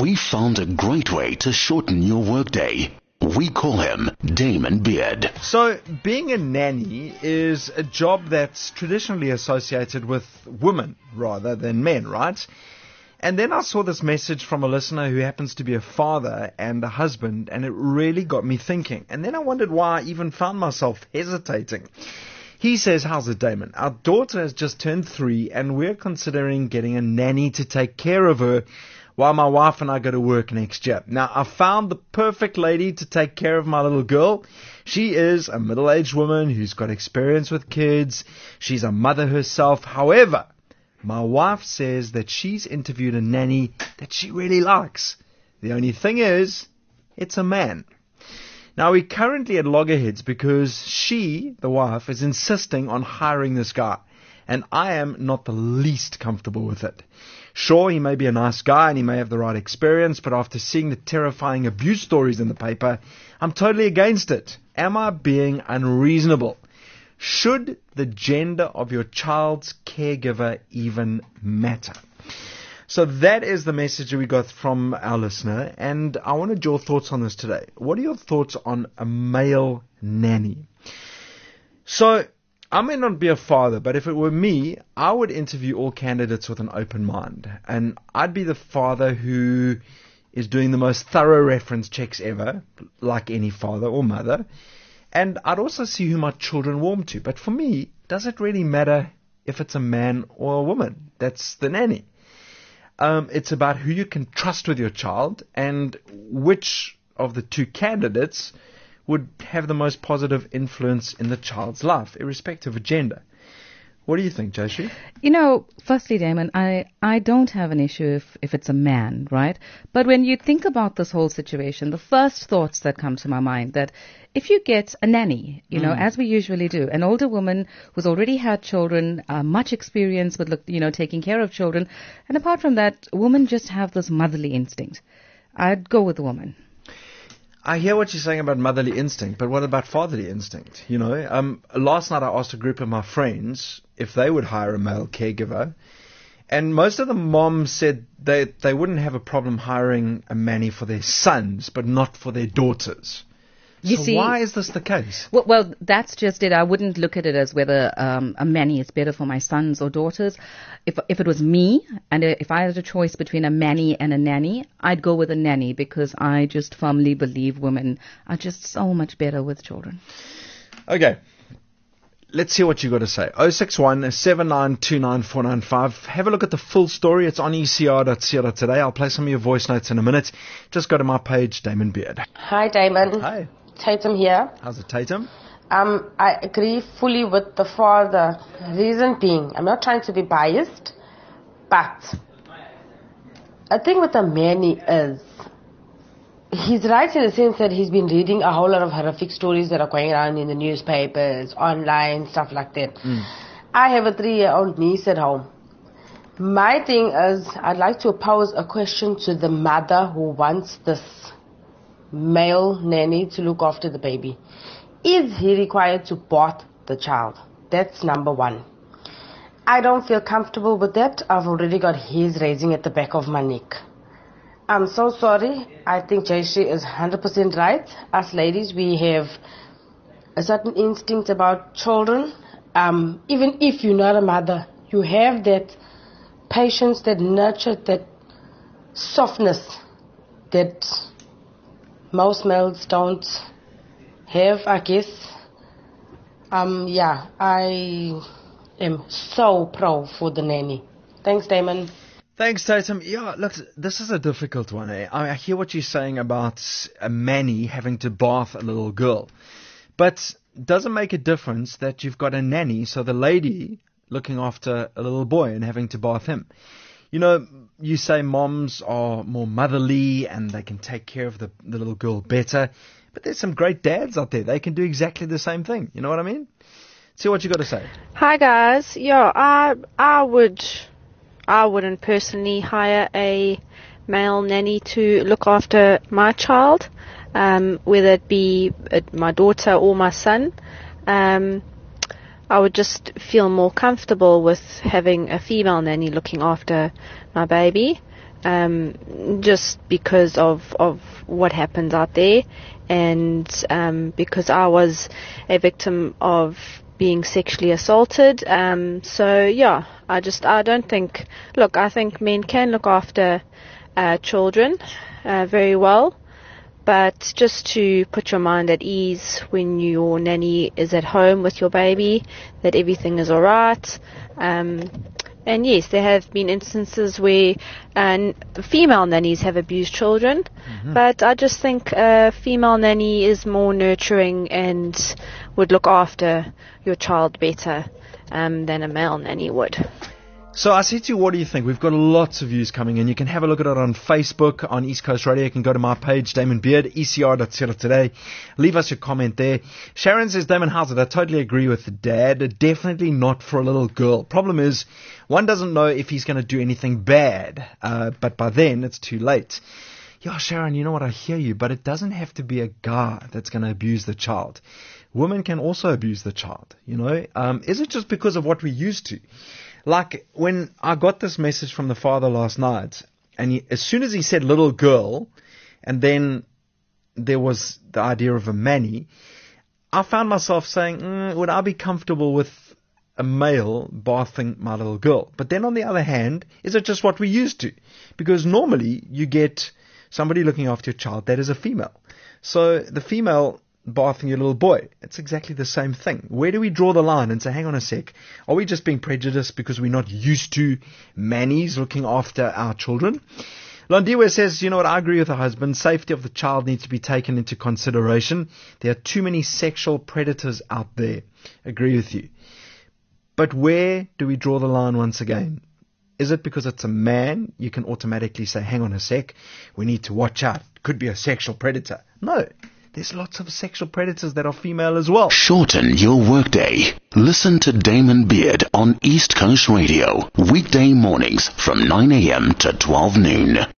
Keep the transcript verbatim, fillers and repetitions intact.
We found a great way to shorten your workday. We call him Damon Beard. So, being a nanny is a job that's traditionally associated with women rather than men, right? And then I saw this message from a listener who happens to be a father and a husband, and it really got me thinking. And then I wondered why I even found myself hesitating. He says, how's it, Damon? Our daughter has just turned three, and we're considering getting a nanny to take care of her while my wife and I go to work next year. Now, I found the perfect lady to take care of my little girl. She is a middle-aged woman who's got experience with kids. She's a mother herself. However, my wife says that she's interviewed a nanny that she really likes. The only thing is, it's a man. Now, we're currently at loggerheads because she, the wife, is insisting on hiring this guy. And I am not the least comfortable with it. Sure, he may be a nice guy and he may have the right experience, but after seeing the terrifying abuse stories in the paper, I'm totally against it. Am I being unreasonable? Should the gender of your child's caregiver even matter? So that is the message that we got from our listener, and I wanted your thoughts on this today. What are your thoughts on a male nanny? So, I may not be a father, but if it were me, I would interview all candidates with an open mind. And I'd be the father who is doing the most thorough reference checks ever, like any father or mother. And I'd also see who my children warm to. But for me, does it really matter if it's a man or a woman? That's the nanny. Um, it's about who you can trust with your child and which of the two candidates would have the most positive influence in the child's life, irrespective of gender. What do you think, Jayshree? You know, firstly, Damon, I, I don't have an issue if, if it's a man, right? But when you think about this whole situation, the first thoughts that come to my mind that if you get a nanny, you know, mm. as we usually do, an older woman who's already had children, uh, much experience with, you know, taking care of children, and apart from that, women just have this motherly instinct. I'd go with the woman. I hear what you're saying about motherly instinct, but what about fatherly instinct? You know, um, last night I asked a group of my friends if they would hire a male caregiver, and most of the moms said they they wouldn't have a problem hiring a nanny for their sons, but not for their daughters. You so see, why is this the case? Well, well, that's just it. I wouldn't look at it as whether um, a nanny is better for my sons or daughters. If if it was me, and if I had a choice between a nanny and a nanny, I'd go with a nanny because I just firmly believe women are just so much better with children. Okay. Let's hear what you got to say. oh six one, seven nine two nine, four nine five. Have a look at the full story. It's on e c r dot co dot za. I'll play some of your voice notes in a minute. Just go to my page, Damon Beard. Hi, Damon. Hi. Tatum here. How's it, Tatum? Um, I agree fully with the father. Reason being, I'm not trying to be biased, but I think what the nanny is, he's right in the sense that he's been reading a whole lot of horrific stories that are going around in the newspapers, online, stuff like that. Mm. I have a three-year-old niece at home. My thing is, I'd like to pose a question to the mother who wants this male nanny to look after the baby. Is he required to bath the child? That's number one. I don't feel comfortable with that. I've already got hairs raising at the back of my neck. I'm so sorry. I think Jayshree is one hundred percent right. Us ladies, we have a certain instinct about children. Um, even if you're not a mother, you have that patience, that nurture, that softness that most males don't have, I guess. Um, yeah, I am so pro for the nanny. Thanks, Damon. Thanks, Tatum. Yeah, look, this is a difficult one. Eh? I hear what you're saying about a nanny having to bath a little girl. But does it make a difference that you've got a nanny, so the lady looking after a little boy and having to bath him? You know, you say moms are more motherly and they can take care of the, the little girl better. But there's some great dads out there. They can do exactly the same thing. You know what I mean? See what you got to say. Hi, guys. Yeah, I I would, I wouldn't personally hire a male nanny to look after my child, um, whether it be my daughter or my son. Um, I would just feel more comfortable with having a female nanny looking after my baby. um, just because of, of what happens out there, and um, because I was a victim of being sexually assaulted. Um, so yeah, I just I don't think. Look, I think men can look after uh, children uh, very well, but just to put your mind at ease when your nanny is at home with your baby, that everything is all right. Um, and yes, there have been instances where uh, female nannies have abused children, mm-hmm. but I just think a female nanny is more nurturing and would look after your child better um, than a male nanny would. So I said to you, what do you think? We've got lots of views coming in. You can have a look at it on Facebook, on East Coast Radio. You can go to my page, Damon Beard, E C R dot co dot za. Leave us your comment there. Sharon says, Damon Hazard, I totally agree with the dad. Definitely not for a little girl. Problem is, one doesn't know if he's going to do anything bad, uh, but by then it's too late. Yeah, Sharon, you know what, I hear you, but it doesn't have to be a guy that's going to abuse the child. Women can also abuse the child, you know. Um, is it just because of what we're used to? Like, when I got this message from the father last night, and he, as soon as he said little girl, and then there was the idea of a manny, I found myself saying, mm, would I be comfortable with a male bathing my little girl? But then on the other hand, is it just what we're used to? Because normally you get somebody looking after your child that is a female. So the female bathing your little boy, it's exactly the same thing. Where do we draw the line and say, hang on a sec, are we just being prejudiced because we're not used to mannies looking after our children? Londiwe says, you know what, I agree with the husband. Safety of the child needs to be taken into consideration. There are too many sexual predators out there. Agree with you. But where do we draw the line once again? Is it because it's a man, you can automatically say, hang on a sec, we need to watch out. Could be a sexual predator. No. There's lots of sexual predators that are female as well. Shorten your workday. Listen to Damon Beard on East Coast Radio. Weekday mornings from nine a.m. to twelve noon.